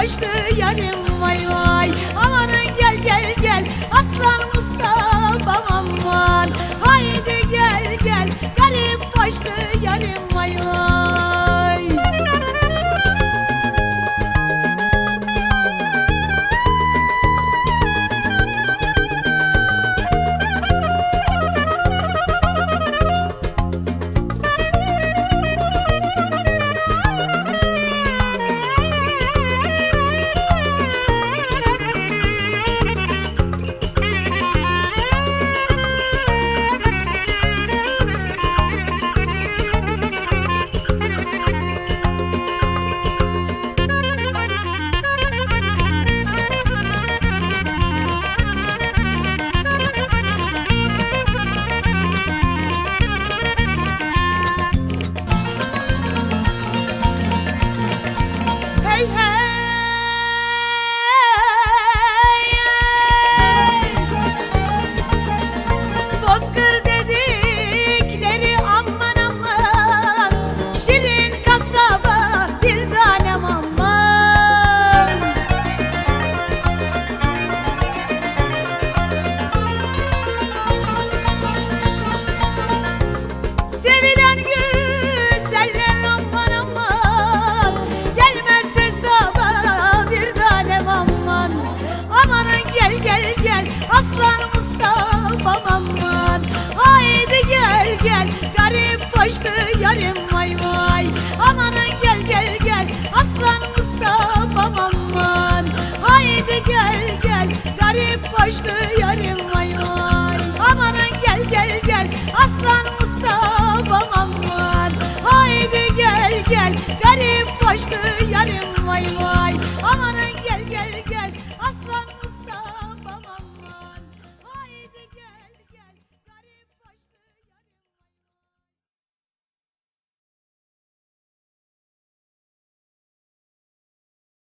koştu yarim vay vay. Amanın gel gel gel aslan Mustafa'm aman. Haydi gel gel garip koştu yarim vay vay. Hey hey bozkır dedikleri aman aman. Şirin kasaba bir tanem aman. Sevilen güzeller aman aman. Gelmez hesaba bir tanem aman. Amanın gel gel gel aslan Mustafa'm aman. Haydi gel gel garip koştu yarim vay vay. Amanın gel gel gel aslan Mustafa'm aman. Haydi gel gel garip koştu yarim vay vay. Amanın gel gel gel aslan Mustafa'm aman. Haydi gel gel garip koştu yarim vay vay.